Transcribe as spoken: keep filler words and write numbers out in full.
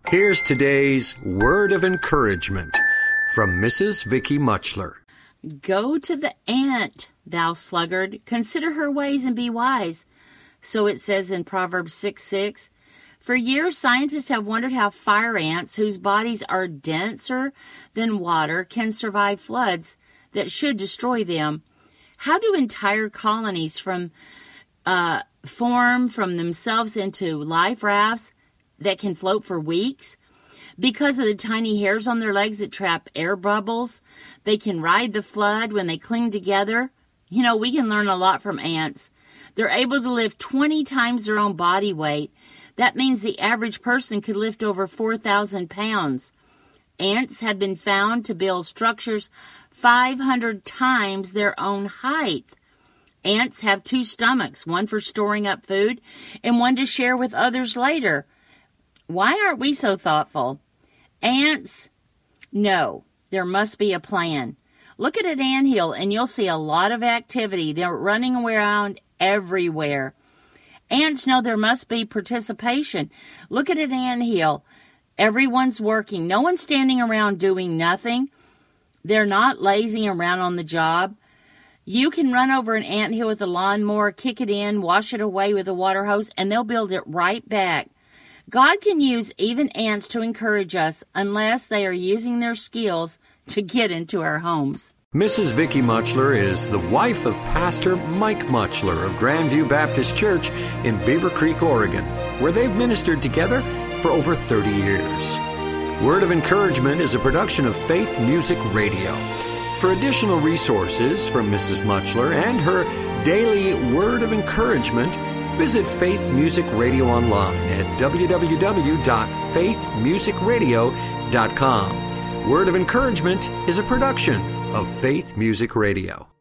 Here's today's word of encouragement from Missus Vicky Muchler. Go to the ant, thou sluggard, consider her ways and be wise. So it says in Proverbs six six. For years, scientists have wondered how fire ants, whose bodies are denser than water, can survive floods that should destroy them. How do entire colonies from uh, form from themselves into life rafts that can float for weeks? Because of the tiny hairs on their legs that trap air bubbles, they can ride the flood when they cling together. You know, we can learn a lot from ants. They're able to lift twenty times their own body weight. That means the average person could lift over four thousand pounds. Ants have been found to build structures five hundred times their own height. Ants have two stomachs, one for storing up food and one to share with others later. Why aren't we so thoughtful? Ants? No, there must be a plan. Look at an anthill and you'll see a lot of activity. They're running around everywhere. Ants know there must be participation. Look at an anthill. Everyone's working. No one's standing around doing nothing. They're not lazing around on the job. You can run over an anthill with a lawnmower, kick it in, wash it away with a water hose, and they'll build it right back. God can use even ants to encourage us unless they are using their skills to get into our homes. Missus Vicky Muchler is the wife of Pastor Mike Muchler of Grandview Baptist Church in Beaver Creek, Oregon, where they've ministered together for over thirty years. Word of Encouragement is a production of Faith Music Radio. For additional resources from Missus Muchler and her daily Word of Encouragement, visit Faith Music Radio online at w w w dot faith music radio dot com. Word of Encouragement is a production of Faith Music Radio.